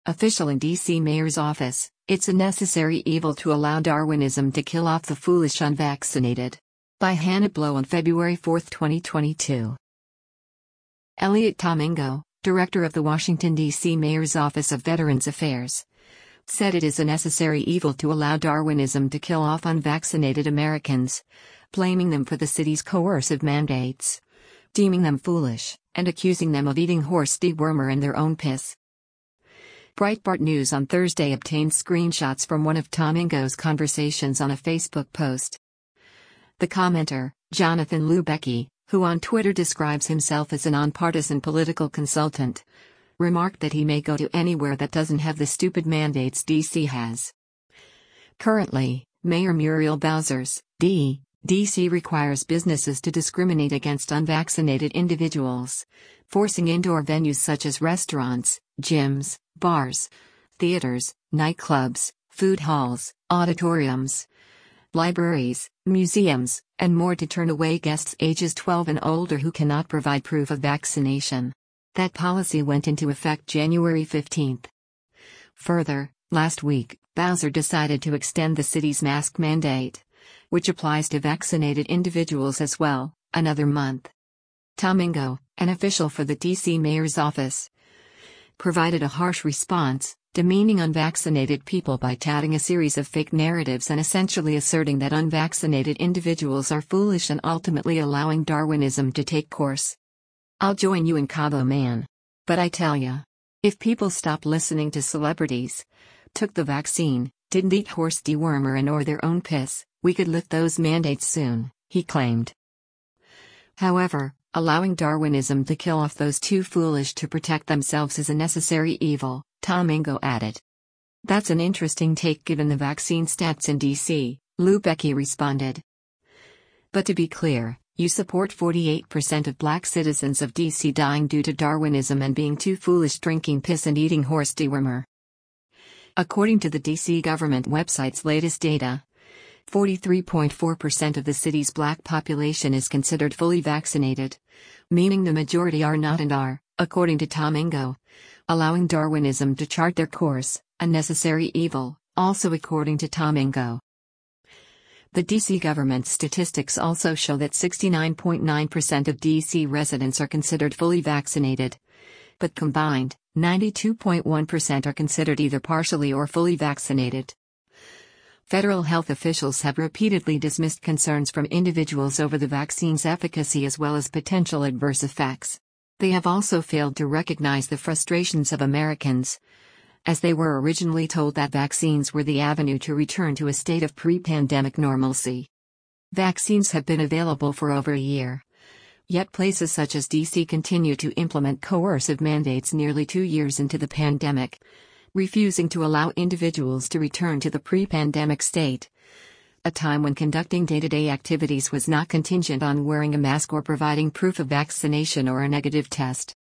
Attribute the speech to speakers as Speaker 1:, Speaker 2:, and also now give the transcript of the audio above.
Speaker 1: Official in D.C. Mayor's office, it's a necessary evil to allow Darwinism to kill off the foolish unvaccinated. By Hannah Blow on February 4, 2022. Elliot Tomingo, director of the Washington, D.C. Mayor's Office of Veterans Affairs, said it is a necessary evil to allow Darwinism to kill off unvaccinated Americans, blaming them for the city's coercive mandates, deeming them foolish, and accusing them of eating horse dewormer in their own piss. Breitbart News on Thursday obtained screenshots from one of Tomingo's conversations on a Facebook post. The commenter, Jonathan Lubecki, who on Twitter describes himself as a nonpartisan political consultant, remarked that he may go to anywhere that doesn't have the stupid mandates D.C. has. Currently, Mayor Muriel Bowser's D.C. requires businesses to discriminate against unvaccinated individuals, forcing indoor venues such as restaurants, gyms, bars, theaters, nightclubs, food halls, auditoriums, libraries, museums, and more to turn away guests ages 12 and older who cannot provide proof of vaccination. That policy went into effect January 15. Further, last week, Bowser decided to extend the city's mask mandate, which applies to vaccinated individuals as well, another month. Tomingo, an official for the D.C. Mayor's office, provided a harsh response, demeaning unvaccinated people by touting a series of fake narratives and essentially asserting that unvaccinated individuals are foolish and ultimately allowing Darwinism to take course. I'll join you in Cabo, man. But I tell ya, if people stopped listening to celebrities, took the vaccine, didn't eat horse dewormer and or their own piss, we could lift those mandates soon, he claimed. However, allowing Darwinism to kill off those too foolish to protect themselves is a necessary evil, Tomingo added. That's an interesting take given the vaccine stats in D.C., Lubecki responded. But to be clear, you support 48% of black citizens of D.C. dying due to Darwinism and being too foolish drinking piss and eating horse dewormer. According to the D.C. government website's latest data, 43.4% of the city's black population is considered fully vaccinated, meaning the majority are not and are, according to Tomingo, allowing Darwinism to chart their course, a necessary evil, also according to Tomingo. The D.C. government statistics also show that 69.9% of D.C. residents are considered fully vaccinated, but combined, 92.1% are considered either partially or fully vaccinated. Federal health officials have repeatedly dismissed concerns from individuals over the vaccine's efficacy as well as potential adverse effects. They have also failed to recognize the frustrations of Americans, as they were originally told that vaccines were the avenue to return to a state of pre-pandemic normalcy. Vaccines have been available for over a year. Yet places such as D.C. continue to implement coercive mandates nearly 2 years into the pandemic, refusing to allow individuals to return to the pre-pandemic state, a time when conducting day-to-day activities was not contingent on wearing a mask or providing proof of vaccination or a negative test.